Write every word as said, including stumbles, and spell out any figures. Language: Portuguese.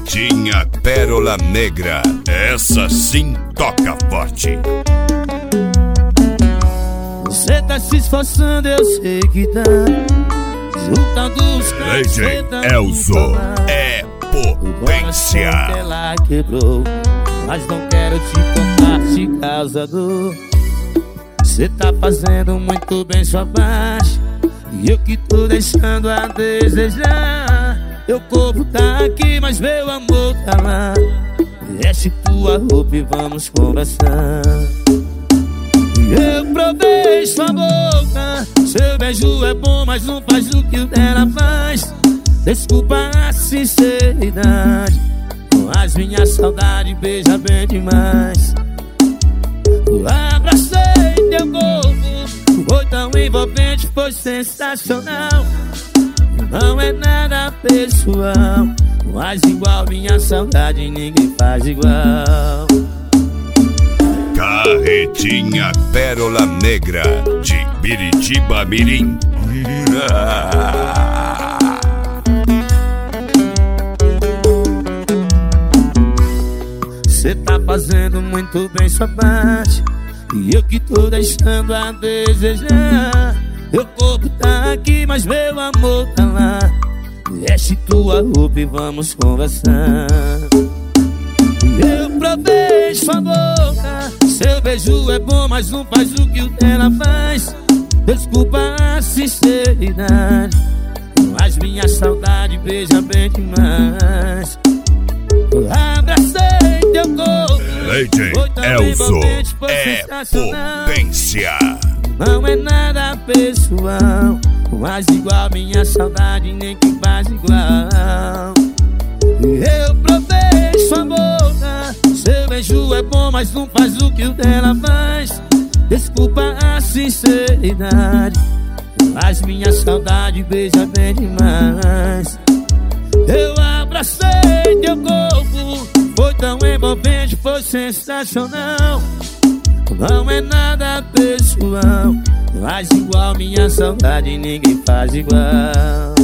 Carretinha Pérola Negra, essa sim toca forte. Você tá se esforçando, eu sei que tá. Juntando os D J Elzo é potência. Ela quebrou, mas não quero te contar se causa dor. Você tá fazendo muito bem sua parte, e eu que tô deixando a desejar. Meu corpo tá aqui, mas meu amor tá lá. Veste tua roupa e vamos conversar. Eu provei sua boca, seu beijo é bom, mas não faz o que o dela faz. Desculpa a sinceridade, mas minha saudade beija bem demais. Abracei teu corpo, foi tão envolvente, foi sensacional. Não é nada pessoal, mas igual minha saudade ninguém faz igual. Carretinha Pérola Negra de Biritiba Mirim. Cê tá fazendo muito bem sua parte, e eu que tô deixando a desejar. Meu corpo tá aqui, mas meu amor tá lá. Veste tua roupa e vamos conversar. Eu provei sua boca, seu beijo é bom, mas não faz o que o dela faz. Desculpa a sinceridade, mas minha saudade beija bem demais. Abracei teu corpo, D J Elzo é potência. Não é nada pessoal, mas igual minha saudade nem que faz igual. Eu provei sua boca, seu beijo é bom, mas não faz o que o dela faz. Desculpa a sinceridade, mas minha saudade beija bem demais. Eu abracei teu corpo, foi tão envolvente, foi sensacional. Não é nada pessoal, mas igual minha saudade ninguém faz igual.